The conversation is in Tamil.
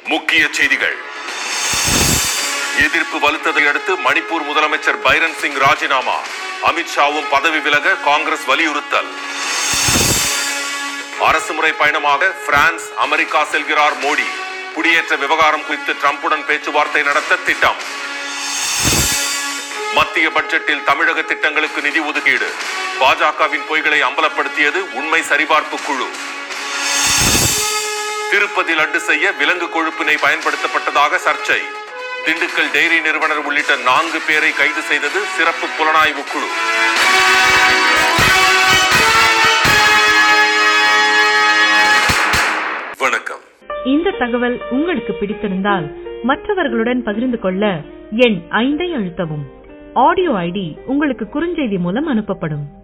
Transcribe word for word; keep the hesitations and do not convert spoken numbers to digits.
முக்கிய செய்திகள். எதிர்ப்பு வலுத்ததை அடுத்து மணிப்பூர் முதலமைச்சர் பைரன் சிங் ராஜினாமா. அமித்ஷாவும் பதவி விலக காங்கிரஸ் வலியுறுத்தல். அரசுமுறை பயணமாக பிரான்ஸ், அமெரிக்கா செல்கிறார் மோடி. குடியேற்ற விவகாரம் குறித்து டிரம்புடன் பேச்சுவார்த்தை நடத்த திட்டம். மத்திய பட்ஜெட்டில் தமிழக திட்டங்களுக்கு நிதி ஒதுக்கீடு. பாஜகவின் பொய்களை அம்பலப்படுத்தியது உண்மை சரிபார்ப்பு குழு. திருப்பதி லட்டு செய்ய விலங்கு கொழுப்பினை பயன்படுத்தப்பட்டதாக சர்ச்சை. திண்டுக்கல் டெய்ரி நிறுவனர் உள்ளிட்ட நான்கு பேரை கைது செய்தது சிறப்பு புலனாய்வு குழு. வணக்கம். இந்த தகவல் உங்களுக்கு பிடித்திருந்தால் மற்றவர்களுடன் பகிர்ந்து கொள்ள எண் ஐந்தை அழுத்தவும். ஆடியோ ஐடி உங்களுக்கு குறுஞ்செய்தி மூலம் அனுப்பப்படும்.